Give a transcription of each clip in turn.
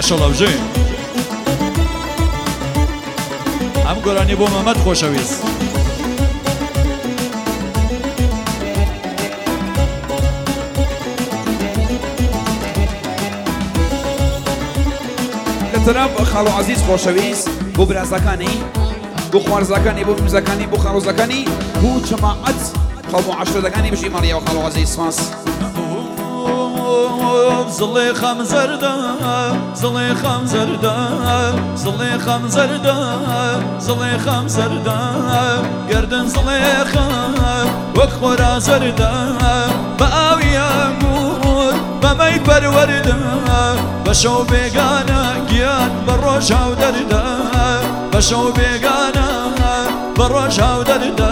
ماشاءالله بجێ ئەم گۆرانی بۆ مەمەد خۆشەویست لە تەناب خاڵ و عەزیز خۆشەویست بۆ برازەکانی بۆ خوارزەکانی بۆ فیمزەکانی بۆ خاڵۆزەکانی بۆ جەماعەت قەوم و عەشرەتەکانی بژی مەڕیا و خاڵ و عەزیز سپاس زليخة مزردة زليخة مزردة زليخة مزردة زليخة مزردة قردن زليخة وكخورا زردة بقاوي أنقور بمي بروردة بشو بيقانا قيان بروشها ودردة بشو بيقانا بروشها ودردة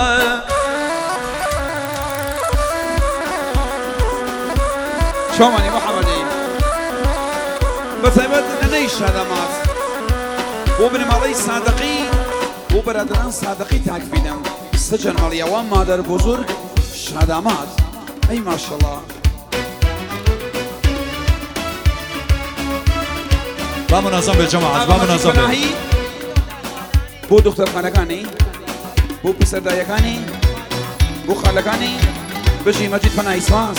شوماني محمدي بتعبد ننيش هذا مات وابن مالي صادقي وبردران صادقي تاكبينم سجن مالي وان مادر بزرگ شهدامات اي ما شاء الله با منظم بالجماعة با منظم بو دكتور خانكاني بو بسر دايكاني بو خالكاني بجي مجيد فناي سواس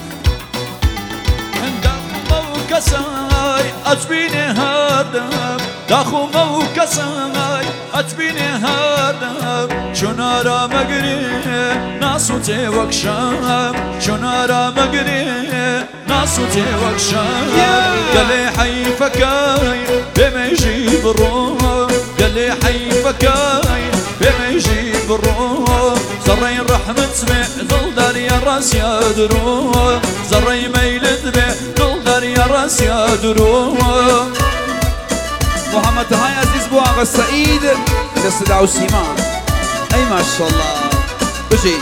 كساي أجبيني هادم داخو مو كساي أجبيني هادم شنارا مقري ناسو تيوك شام شنارا مقري ناسو تيوك شام قالي حي فكاي بما يجيب الروح قالي حي فكاي بما يجيب الروح زرين رحمة سمع ظل دار يا راس يا دروح زري ميلد به ظل دار يا راس يا دروح محمد هاي عزيز بو آغا سعيد لصداع وسيمان اي ما شاء الله بجي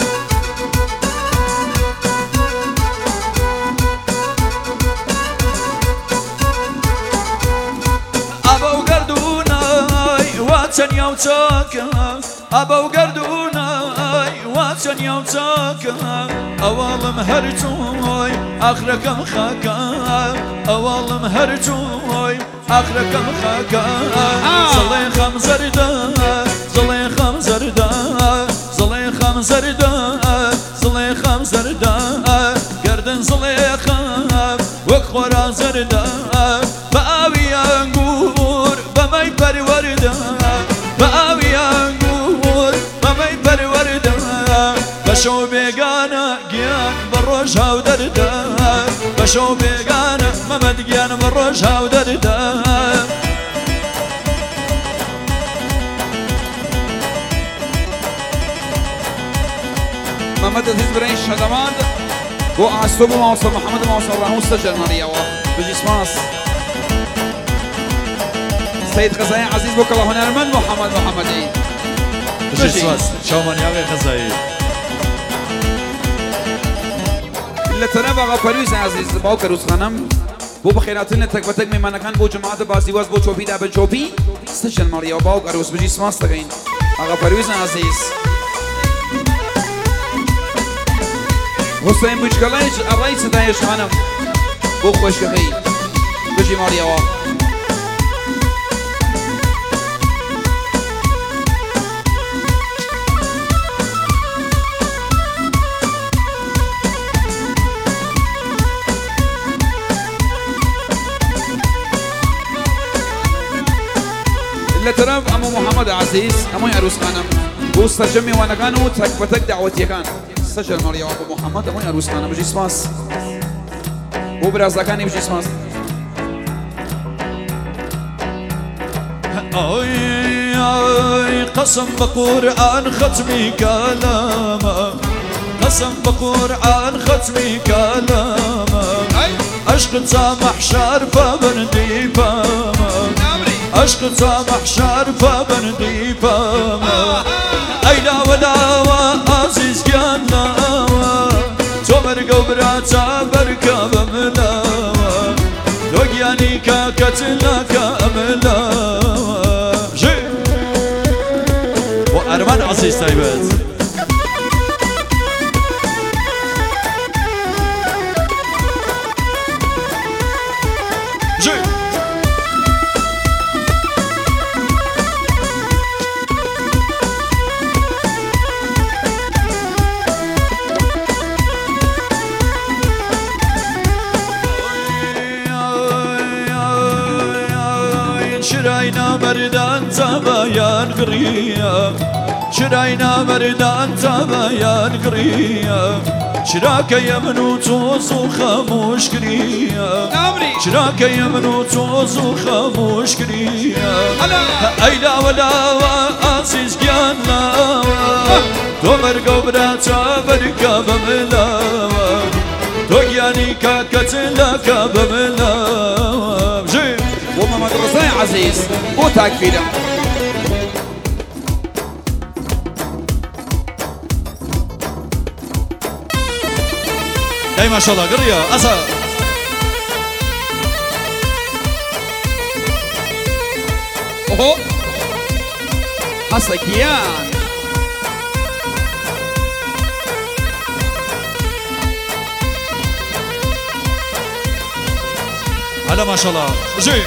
ابو قردوناي واتن يوتاكا ابو قردوناي واتن يوتاكا اول مهرتوي اخرك مخاكا اول مهرتوي اخرك مخاكا زليخة مزردة زليخة مزردة زليخة مزردة زليخة مزردة قردن زليخة وكخورا زردة بقاوي انقور بمي بروردة بقاوي انقور بمي بروردة بشو بيقانا قيان بروجها ودردة بشو بيقانا ممد قيان بروجها ودردة محمد عزيز برين شهدامات بو عصب وموصل محمد موصل راهو سجل ماريا بجي سماس سيد خزاي عزيز بوك الله هنرمن محمدي بجي سماس شومان يا غير خزاي اللي تنبع غفروز عزيز باوك روز خانم بو بخيراتين تك بتك من مكان بو جماعة بازيواز بو شوبي دا بن شوبي سجل ماريا باوك روز بجي سماس تغين غفروز عزيز حسين بوشكلايج الرئيس دايش خانم بو خوش خي بجي ماريا وا اللي ترى امو محمد عزيز امو عروس خانم بو استجمي وانا كانوا تك بتك دعوتي كان سجل ماريا ابو محمد امو عروس خانم بجي سماس بو برازاكاني بجي سماس اي قسم بقرآن ختمي كلامه قسم بقرآن ختمي كلامه عشق سامح شارفة بردي فامه عشق سامح شارفة بردي فامه اي لا ولا عزيز كان لاوه تمرق وبراتا بركب ملاوه لقياني كاكتنا كاملاوه جي وارمان عزيز طيبات جي شراينا بردان تبايان قرية شراينا بردان تبايان قرية شراك يمنو توز وخاموش قرية شراك يمنو توز وخاموش قرية أيلا ولا وعزيز قيانا تو مرقو براتا برقا بملاوة تو قياني كاكتلك بملاوة جيب ومحمد رزاي عزيز بو تكفيرة اي ما شاء الله قرية أسا اوهو حسكيان هلا ما شاء الله جي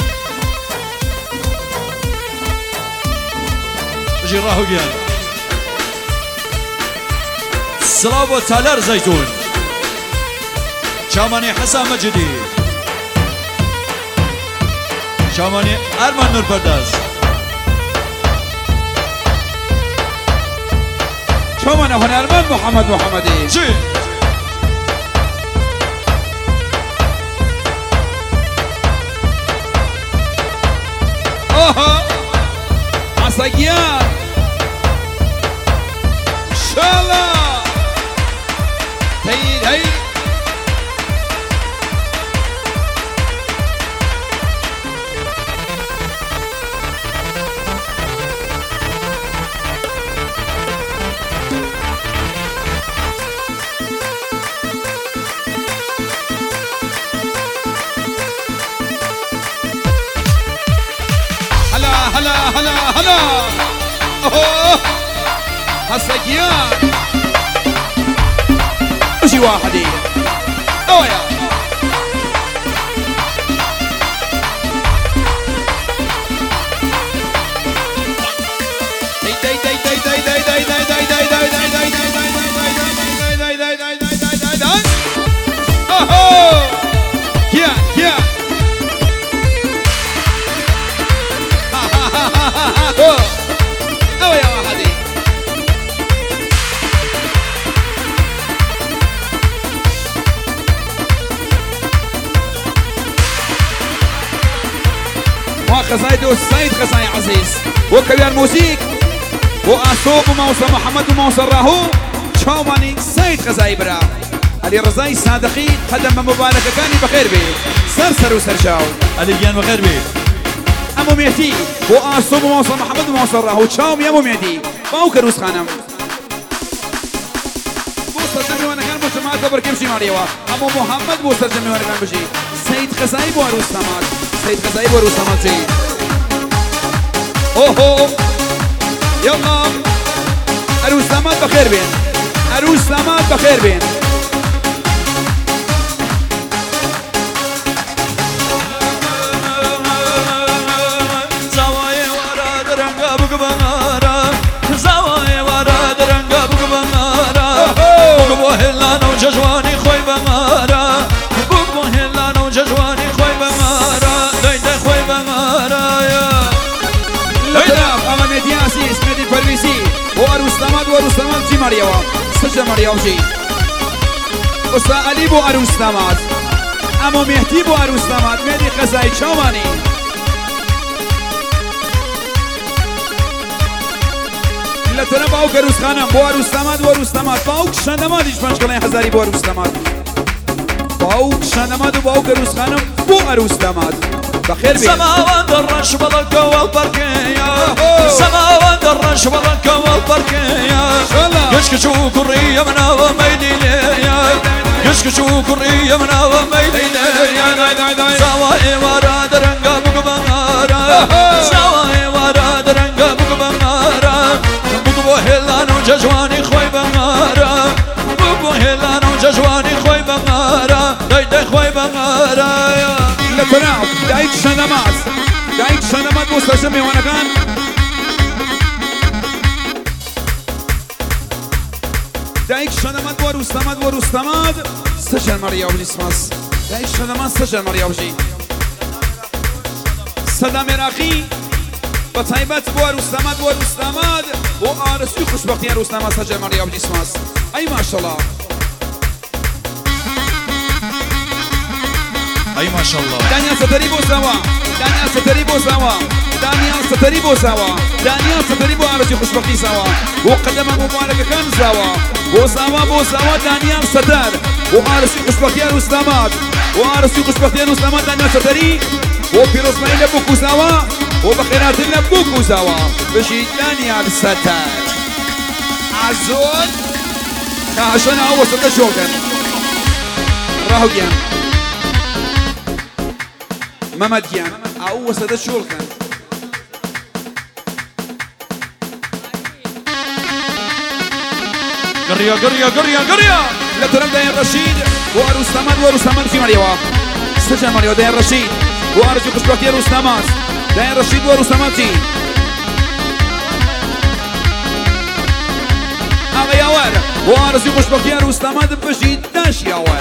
جي راهو قيان سلاب تالر زيتون شاماني حسن مجدي شاماني أرمان نور برداز شاماني هنرمن محمد محمدي جي اوه عساقيان ان شاء الله هي هلا اوه حسكيان وشي واحدي اوه يا خزايد والسيد خزاي عزيز وكبير موسيق وأسوق وموسى محمد وموسى راهو شوماني سيد خزاي برا علي رزاي صادقي خدم مبارك كاني بخير بي سرسر وسرجاو علي جان بخير بي أمو ميتي وأسوق وموسى محمد وموسى راهو شوم يا أمو ميتي باوكر وسخانم بوسر جمي وانا كان مجتمعات بركمشي ماريوا أمو محمد بوسر جمي وانا كان بشي سيد خزاي بوارو السمات سيد خزاي بوارو السمات جي اوه يلا عروس داماد بخير بين عروس داماد بخير بين زوايا ورا درنگا بقبارا زوايا ورا درنگا بقبارا بقبو هلانو ججواني خوي بمارا بقبو هلانو ججواني خوي بمارا دايدا خوي بمارا يا لطرف اما مدياسي اسمدي فرميسي وعروس داماد جي مريوا سجل مريوا جي أستا علي بو عروس داماد اما مهدي بو عروس داماد مهدي خزاي شوماني لطرف باوك عروس خانم بو عروس داماد باوك شندمادیش پنج کلای هزاری بو عروس داماد باوك شندماد و باوك عروس خانم بو عروس داماد بخير بين سماوان درش بلك والبركية سماوان درش بلك والبركية يشكشو كرية منا وميلي ليا يشكشو كرية منا وميلي ليا زواي ورا درنگا بقبارا زواي ورا درنگا بقبارا بقبو هلانو ججواني خوي بمارا بقبو هلانو ججواني خوي بمارا دايدا خوي بمارا لتناوب دايك شنمات مستشمي وانا كان دايك شنمات ورستماد سجل مريا وجي سماس دايك شنمات سجل مريا وجي سەدام عێراقی بە تایبەت بۆ ئەروستەمات بۆ ئەروستەمات بۆ ئارەسوی خوشبەختی ئەروستەمات سەرجەم مەڕیا بەجی سپاس ئەی ماشەڵڵا ئەی ماشەڵڵا دانیال سەتەری بۆ ساوا دانیال سەتەری بۆ ساوا دانیال سەتەری بۆ ساوا دانیال سەتەری بۆ ئارەسی خوشبەختی ساوا بۆ قەدەمە مبارەکەکان ساوا بۆ ساوا دانیال سەتەر بۆ ئارەسی خوشبەختی ئەروستەمات بۆ ئارەسی خوشبەختی ئەروستەمات دانیال سەتەری بۆ پیرۆزمانی لە بووکو ساوا بۆ بەخێراتن لە بووکو ساوا بژی دانیال سەتەر عزۆن کاشەنە ئەو وەسەتە شۆکەن ڕاهوگیان مەمەدیان ئەو وەسەتە شۆڵکەن قرية قرية قرية قرية لا ترم داين رشيد وأروستمان في مريوا استجا مريوا داين رشيد وأرجو قشبكتي أروستمان داين رشيد وأروستمانتي أغا ياوار وأرجو قشبكتي أروستمان بجيد داش ياوار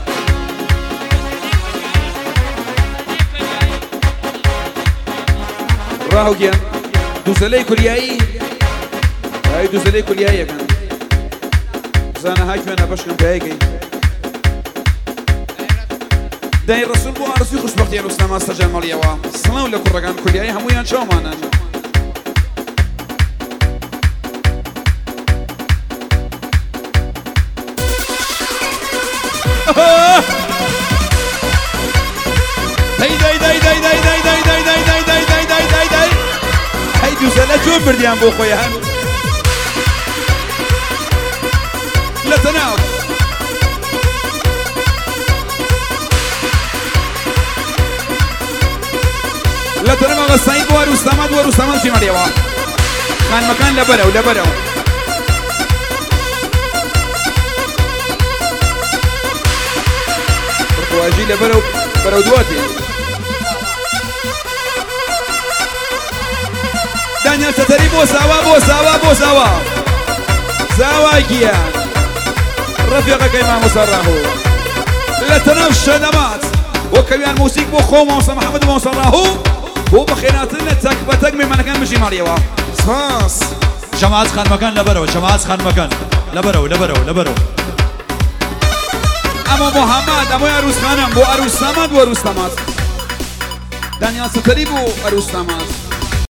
راهو جيان دوزلي كوريائي هاي دوزلي كوريائي كان زانا هاي كمان بشكن بهيكي داي الرسول بو عرسي خوش بختي الاسلام استجال ماليوا سلام لكم رقان كلياي همويان شو مانا هاي دوزلة شو برديان بو خويا لا تناوب لا تناوب السعيد وأروستمان في مريوا كان مكان لبرو واجي لبرو دواتي دانيال سەتەری بۆ ساوا زاواگیان رفيقك إمام مصراه لا تنافس الشدمات وكبيان موسيقى بو خو موسى محمد مصراه هو بخيناتنا تكبتك مما كان مشي مريوا صاص جماعة خان مكان لبرو أمو محمد أمو أروس خانم بو أروس سامد بو أروس سامد دانيال سەتەری بو أروس سامد